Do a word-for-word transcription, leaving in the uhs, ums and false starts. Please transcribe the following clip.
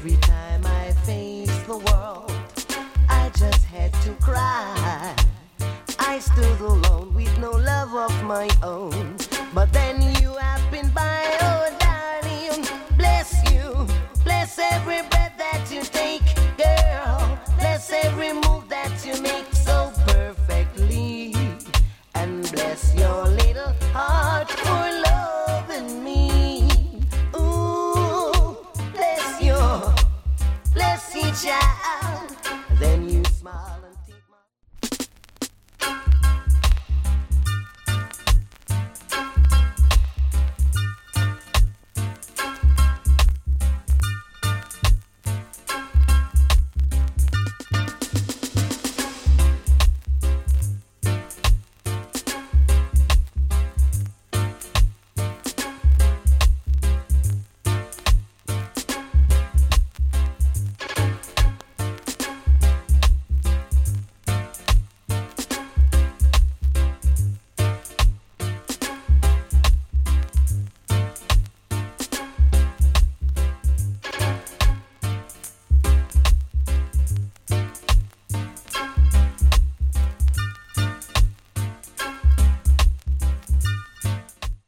Every time I face the world, I just had to cry. I stood alone with no love of my own. But then you happened by, oh darling. Bless you, bless every breath that you take, girl. Bless every move that you make so perfectly. And bless your little heart for loving me. Ooh, bless your, bless each child.